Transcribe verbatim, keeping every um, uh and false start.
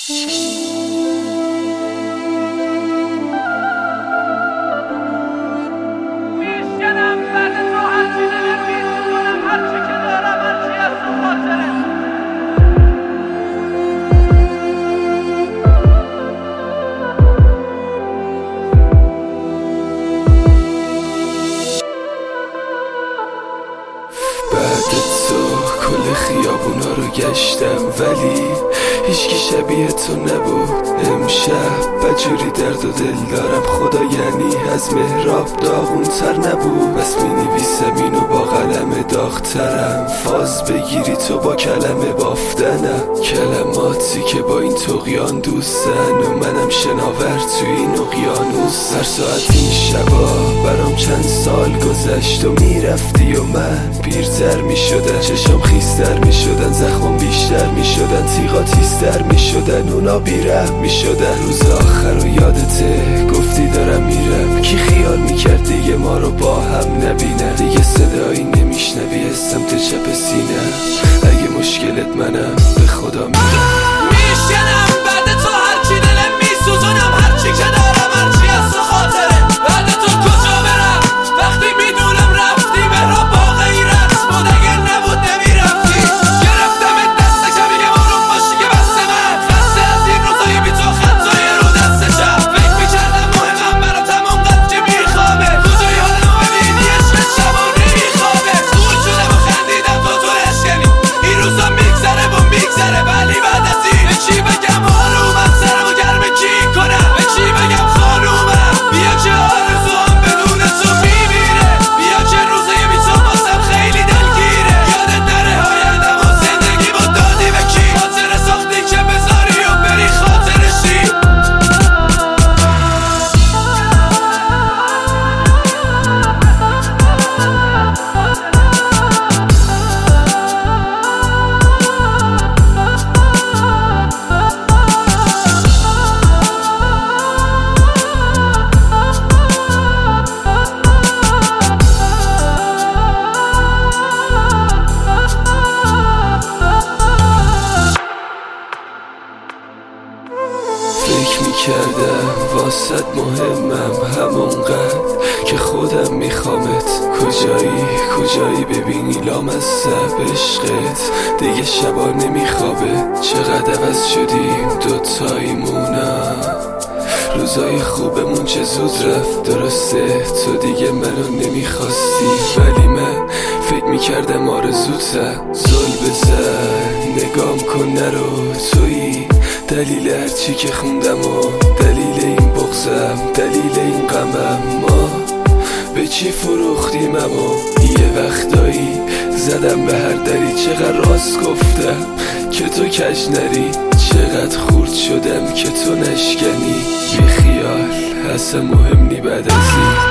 کل خیابونا رو گشتم ولی هیچکی شبیه تو نبود. امشب بجوری درد و دل دارم خدا، یعنی از محراب داغون تر نبود. بس می نویسم اینو با قلم داغترم، فاز بگیری تو با کلمه بافتنم، کلماتی که با این طغیان دوستن و منم شناور توی این اقیانوس. هر ساعت این شبا برام چند سال گذشت و میرفتی و من پیرتر میشدم، چشام خیستر میشدن، زخمم بیشتر میشدن، تیغا تیزتر میشدن، اونا بیرحم میشدن. روز آخر و یادته گفتی دارم میرم، کی خیال میکرد دیگه ما رو با هم نبینه، دیگه صدایی نمیشنوی از سمت چپ سینه. اگه مشکلت منم به خدا میرم میشنم بعد تو هرچی دلم میسوزونم، هرچی که دارم هرچی از تو خاطره. بعد تو کجا برم وقتی میدونم رفتی، برا با غیرت بود اگر نبود نمیرفتی. گرفتمت دست کم یه ماروم باشی که بس من خسته از این روزایی بی تو خطای رو دست چپ. فکر میکردم مهمم براتم اونقدر که میخوابه، کجای حالمو ببینی عشق شبا نمیخوابه. خور شدم و خندیدم تو تو اشکنی، این روزا میگذره و میگذره ولی بعد از این به چی بگم آرومم، سرمو گرم کی کنم، به چی بگم خانومم. بیا که آرزوام بدون تو میمیره، بیا که روزای بی تو باسم خیلی دلگیره. یادت نره آیندم و زندگی با دادی به کی، خاطر ساختی که بذاری و بری خاطرشی. فکر میکردم واسد مهمم همونقدر که خودم میخوامت. کجایی کجایی ببینی لامصب عشقت دیگه شبا نمیخوابه. چقدر عوض شدیم دوتاییمونم، روزای خوبمون چه زود رفت. درسته تو دیگه منو نمیخواستی ولی من فکر میکردم آرزوتم. زل بزن نگام کن نرو، تویی دلیل هرچی که خوندم و دلیل این بغضم، دلیل این غمم. ما به چی فروختیم اما یه وقتایی زدم به هر دری. چقدر راست گفتم که تو کج نری، چقدر خورد شدم که تو نشکنی. بی خیال اصلا مهم نی بعد از این